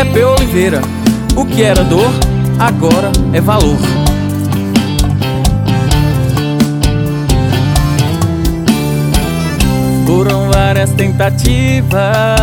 é P. Oliveira. O que era dor, agora é valor. Foram várias tentativas,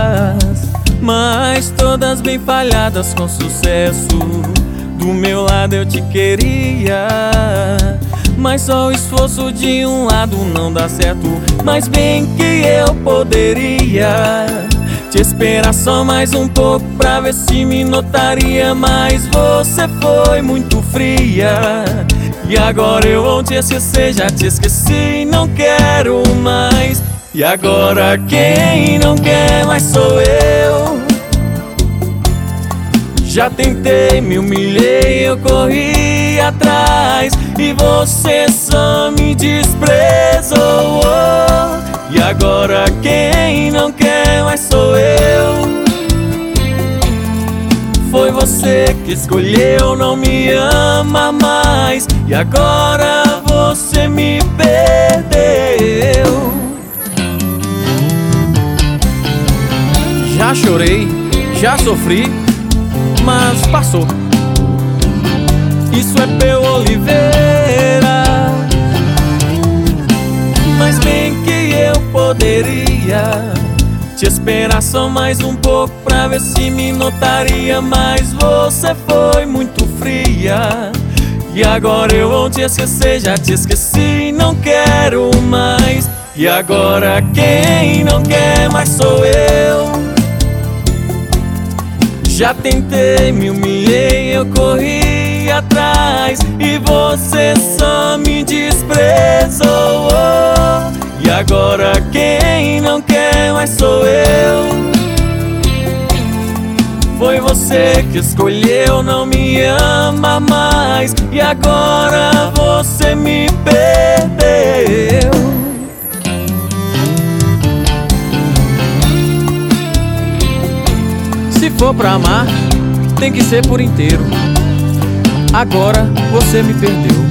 mas todas bem falhadas com sucesso. Do meu lado eu te queria, mas só o esforço de um lado não dá certo. Mas bem que eu poderia te esperar só mais um pouco pra ver se me notaria, mas você foi muito fria. E agora eu vou te esquecer, já te esqueci, não quero mais. E agora quem não quer mais sou eu. Já tentei, me humilhei, eu corri atrás e você só me desprezou. E agora quem não quer mais sou eu. Foi você que escolheu não me amar mais, e agora você me perdeu. Já chorei, já sofri, mas passou. Isso é P. Oliveira. Mas bem que eu poderia te esperar só mais um pouco pra ver se me notaria, mas você foi muito fria. E agora eu vou te esquecer, já te esqueci, não quero mais. E agora quem não quer mais sou eu. Já tentei, me humilhei, eu corri atrás e você só me desprezou. E agora quem não quer mais sou eu. Foi você que escolheu não me amar mais, e agora você me perdeu. Se for pra amar, tem que ser por inteiro. Agora você me perdeu.